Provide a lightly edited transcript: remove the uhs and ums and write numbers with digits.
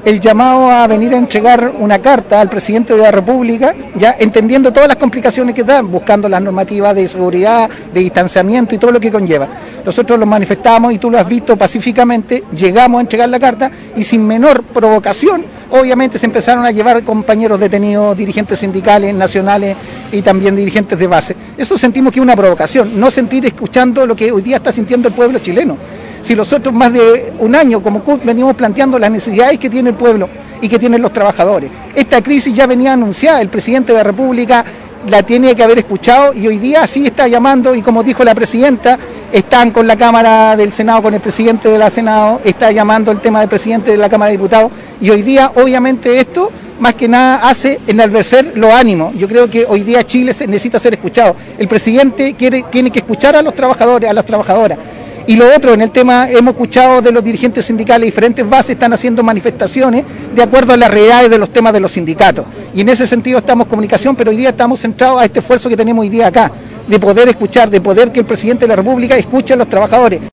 el llamado a venir a entregar una carta al presidente de la República, ya entendiendo todas las complicaciones que dan, buscando las normativas de seguridad, de distanciamiento y todo lo que conlleva. Nosotros los manifestamos y tú lo has visto pacíficamente, llegamos a entregar la carta y sin menor provocación, obviamente se empezaron a llevar compañeros detenidos, dirigentes sindicales, nacionales y también dirigentes de base. Eso sentimos que es una provocación, no sentir escuchando lo que hoy día está sintiendo el pueblo chileno. Si nosotros más de un año como CUT venimos planteando las necesidades que tiene el pueblo y que tienen los trabajadores. Esta crisis ya venía anunciada, el presidente de la República la tiene que haber escuchado y hoy día sí está llamando y como dijo la presidenta, están con la Cámara del Senado, con el presidente de la Senado, está llamando el tema del presidente de la Cámara de Diputados y hoy día obviamente esto más que nada hace enaltecer los ánimos. Yo creo que hoy día Chile necesita ser escuchado. El presidente tiene que escuchar a los trabajadores, a las trabajadoras. Y lo otro, en el tema, hemos escuchado de los dirigentes sindicales, diferentes bases están haciendo manifestaciones de acuerdo a las realidades de los temas de los sindicatos. Y en ese sentido estamos en comunicación, pero hoy día estamos centrados a este esfuerzo que tenemos hoy día acá, de poder escuchar, de poder que el presidente de la República escuche a los trabajadores.